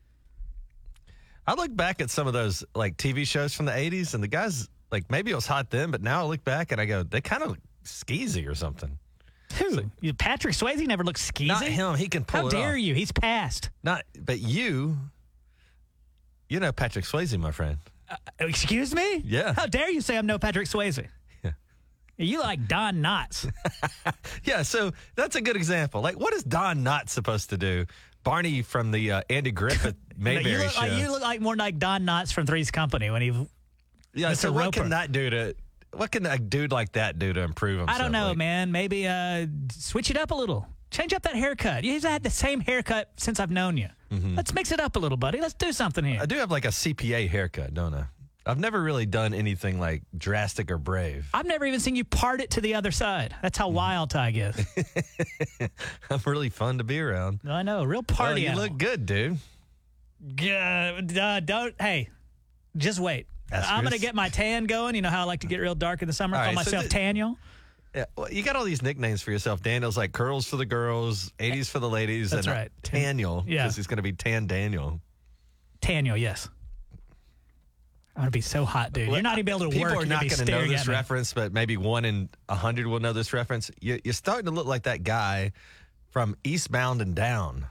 I look back at some of those like T V shows from the eighties, and the guys, like maybe it was hot then, but now I look back and I go, they kind of look skeezy or something. Who? You, Patrick Swayze never looked skeezy. Not him. He can pull How it dare off. you? He's passed. Not, but you, you know Patrick Swayze, my friend. Uh, excuse me? Yeah. How dare you say I'm no Patrick Swayze? Yeah. You like Don Knotts. Yeah, so that's a good example. Like, what is Don Knotts supposed to do? Barney from the uh, Andy Griffith Mayberry you, look show. like, you look like more like Don Knotts from Three's Company when he. yeah, Mister so what Roper. can that do to? What can a dude like that do to improve himself? I don't know, Like, man. Maybe uh, switch it up a little. Change up that haircut. You've had the same haircut since I've known you. Mm-hmm. Let's mix it up a little, buddy. Let's do something here. I do have like a C P A haircut, don't I? I've never really done anything like drastic or brave. I've never even seen you part it to the other side. That's how wild Tig is. I'm really fun to be around. I know, real Well, party you animal. look good, dude. Yeah, uh, don't. Hey, just wait. That's I'm Chris. gonna get my tan going. You know how I like to get real dark in the summer. All Call right, so myself the- Taniel. Yeah, well, you got all these nicknames for yourself. Daniel's like curls for the girls, eighties for the ladies. That's and right. Taniel, Yeah. because he's going to be Tan Daniel. Taniel, yes. I'm gonna be so hot, dude. You're not even able to People work. are You're not gonna be going to know staring this at me. reference, but maybe one in a hundred will know this reference. You, you're starting to look like that guy from Eastbound and Down,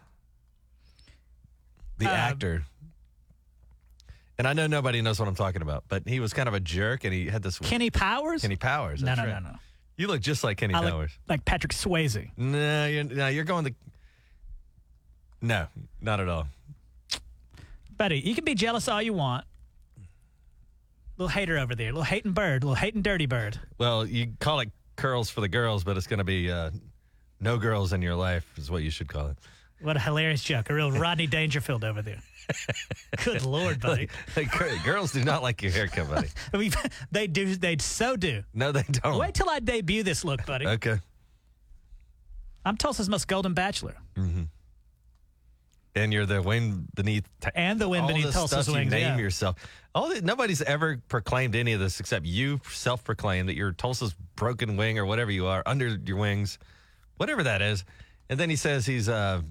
the Uh, actor. And I know nobody knows what I'm talking about, but he was kind of a jerk, and he had this Kenny Powers? Kenny Powers. No, That's no, right. no, no. You look just like Kenny I look Powers. like Patrick Swayze. No, you're, no, you're going the. No, not at all. Buddy, you can be jealous all you want. Little hater over there. Little hating bird. Little hating dirty bird. Well, you call it curls for the girls, but it's going to be uh, no girls in your life is what you should call it. What a hilarious joke. A real Rodney Dangerfield over there. Good Lord, buddy. Like, gir- girls do not like your haircut, buddy. I mean, they do. They so do. No, they don't. Wait till I debut this look, buddy. Okay. I'm Tulsa's most golden bachelor. Mm-hmm. And you're the wind beneath. T- And the wind all beneath the Tulsa's stuff wings, You name yeah. yourself. All the, nobody's ever proclaimed any of this except you self-proclaimed that you're Tulsa's broken wing or whatever you are under your wings, whatever that is. And then he says he's uh,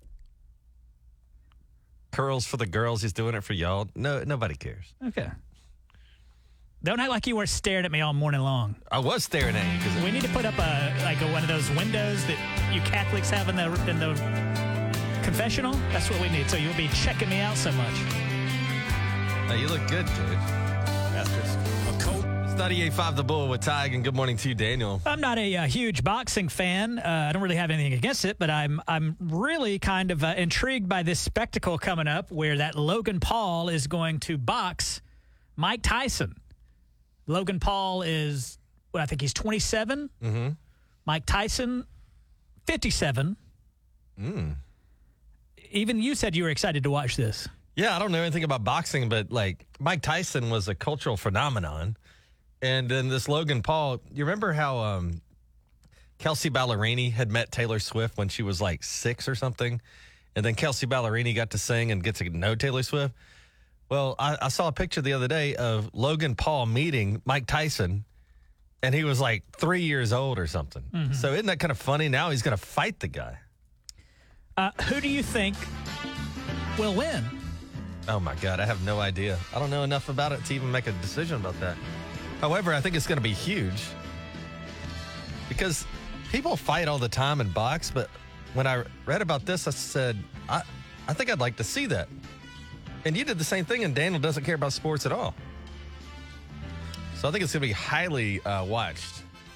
curls for the girls. He's doing it for y'all. No, nobody cares. Okay. Don't act like you were staring at me all morning long. I was staring at you because We need to put up a like a, one of those windows that you Catholics have in the in the confessional. That's what we need. So you'll be checking me out so much. oh, you look good, dude. Asterisk. It's ninety-eight point five The Bull with Tig, and good morning to you, Daniel. I'm not a, uh huge boxing fan. Uh, I don't really have anything against it, but I'm I'm really kind of uh, intrigued by this spectacle coming up where that Logan Paul is going to box Mike Tyson. Logan Paul is, well, I think he's twenty-seven. Mm-hmm. Mike Tyson, fifty-seven. Mm. Even you said you were excited to watch this. Yeah, I don't know anything about boxing, but like Mike Tyson was a cultural phenomenon. And then this Logan Paul, you remember how um, Kelsey Ballerini had met Taylor Swift when she was like six or something? And then Kelsey Ballerini got to sing and get to know Taylor Swift. Well, I, I saw a picture the other day of Logan Paul meeting Mike Tyson, and he was like three years old or something. Mhm. So isn't that kind of funny? Now he's going to fight the guy. Uh, who do you think will win? Oh, my God. I have no idea. I don't know enough about it to even make a decision about that. However, I think it's going to be huge because people fight all the time in box. But when I read about this, I said, I, I think I'd like to see that. And you did the same thing, and Daniel doesn't care about sports at all. So I think it's going to be highly uh, watched.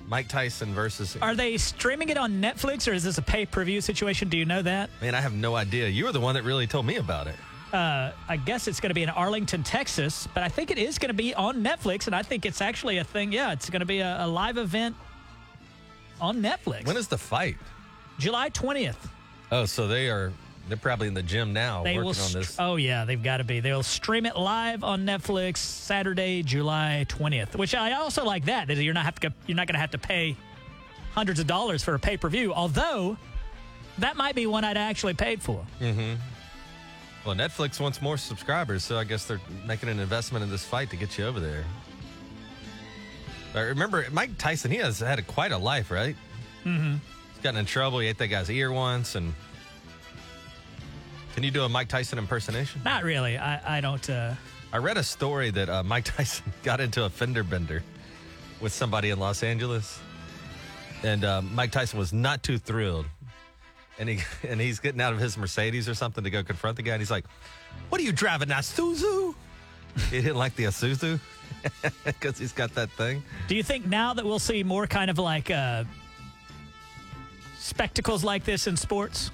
Mike Tyson versus. Are they streaming it on Netflix or is this a pay-per-view situation? Do you know that? Man, I have no idea. You were the one that really told me about it. Uh, I guess it's going to be in Arlington, Texas, but I think it is going to be on Netflix, and I think it's actually a thing. Yeah, it's going to be a, a live event on Netflix. When is the fight? July twentieth. Oh, so they are. They're probably in the gym now They working will. on St- this. oh yeah, they've got to be. They'll stream it live on Netflix Saturday, July twentieth. Which I also like that. That you're not have to. You're not going to have to pay hundreds of dollars for a pay per view. Although that might be one I'd actually paid for. Mm-hmm. Well, Netflix wants more subscribers, so I guess they're making an investment in this fight to get you over there. I remember Mike Tyson. He has had a, quite a life, right? Mm-hmm. He's gotten in trouble. He ate that guy's ear once, and. Can you do a Mike Tyson impersonation? Not really. I, I don't. Uh... I read a story that uh, Mike Tyson got into a fender bender with somebody in Los Angeles, and uh, Mike Tyson was not too thrilled. And he and he's getting out of his Mercedes or something to go confront the guy. And he's like, "What are you driving, a Isuzu?" He didn't like the Isuzu because he's got that thing. Do you think now that we'll see more kind of like uh, spectacles like this in sports?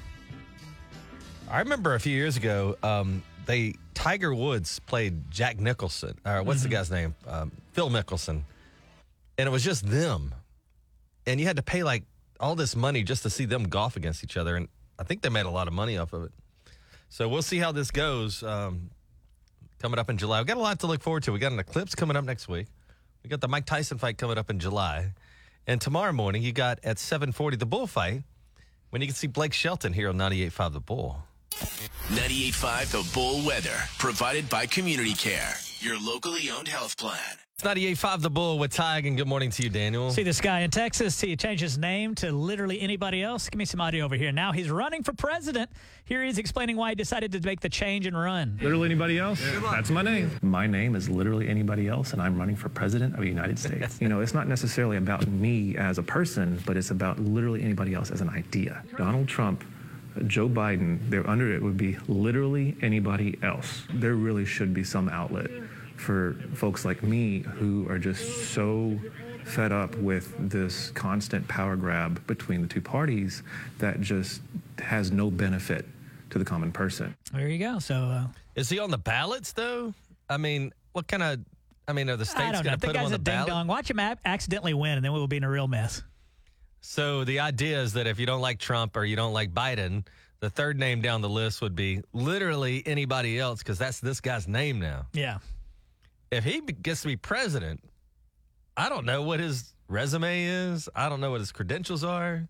I remember a few years ago, um, they Tiger Woods played Jack Nicholson. Or what's Mm-hmm. the guy's name? Um, Phil Mickelson. And it was just them. And you had to pay like all this money just to see them golf against each other. And I think they made a lot of money off of it. So we'll see how this goes um, coming up in July. We've got a lot to look forward to. We got an eclipse coming up next week. We got the Mike Tyson fight coming up in July. And tomorrow morning, you got at seven forty the bullfight when you can see Blake Shelton here on ninety-eight point five The Bull. ninety-eight point five The Bull weather, provided by Community Care, your locally owned health plan. It's ninety-eight point five The Bull with Tig, and good morning to you, Daniel. See this guy in Texas, he changed his name to literally anybody else. Give me some audio over here. Now he's running for president. Here he is explaining why he decided to make the change and run. Literally anybody else? That's my name. My name is literally anybody else, and I'm running for president of the United States. You know, it's not necessarily about me as a person, but it's about literally anybody else as an idea. Donald Trump, Joe Biden, they're under it would be literally anybody else. There really should be some outlet for folks like me who are just so fed up with this constant power grab between the two parties that just has no benefit to the common person. There you go. So, uh, is he on the ballots though? I mean, what kind of? I mean, are the I states don't know. going to The put him guy's on a the ding ballot? dong. Watch him a- accidentally win, and then we'll be in a real mess. So the idea is that if you don't like Trump or you don't like Biden, the third name down the list would be literally anybody else because that's this guy's name now. Yeah. If he be- gets to be president, I don't know what his resume is. I don't know what his credentials are.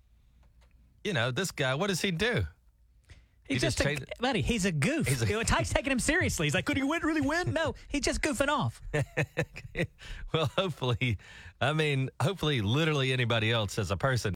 You know, this guy, what does he do? He's He just, just a, changed- buddy, he's a goof. He's a- You know, Tyke's taking him seriously. He's like, could he win, really win? No, he's just goofing off. Well, hopefully, I mean, hopefully, literally anybody else as a person